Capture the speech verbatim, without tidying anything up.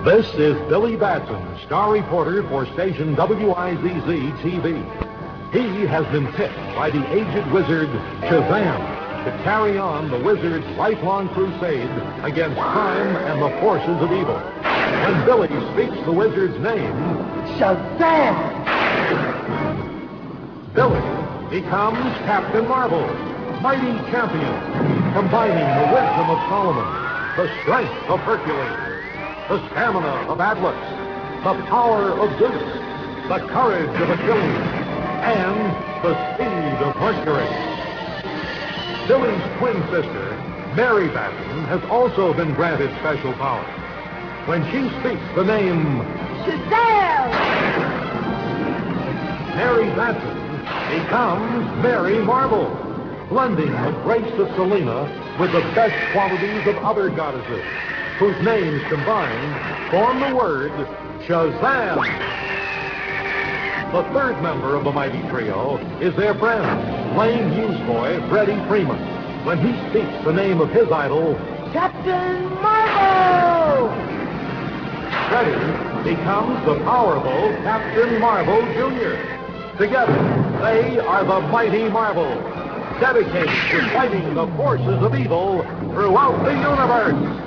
This is Billy Batson, star reporter for station W I Z Z T V. He has been picked by the aged wizard Shazam to carry on the wizard's lifelong crusade against crime and the forces of evil. When Billy speaks the wizard's name, Shazam! Billy becomes Captain Marvel, mighty champion, combining the wisdom of Solomon, the strength of Hercules, the stamina of Atlas, the power of Zeus, the courage of Achilles, and the speed of Mercury. Billy's twin sister, Mary Batson, has also been granted special powers. When she speaks the name Shazam! Mary Batson becomes Mary Marvel, blending the grace of Selena with the best qualities of other goddesses, whose names combined form the word Shazam. The third member of the mighty trio is their friend, lame newsboy Freddie Freeman. When he speaks the name of his idol, Captain Marvel! Freddie becomes the powerful Captain Marvel Junior Together, they are the mighty Marvels, dedicated to fighting the forces of evil throughout the universe.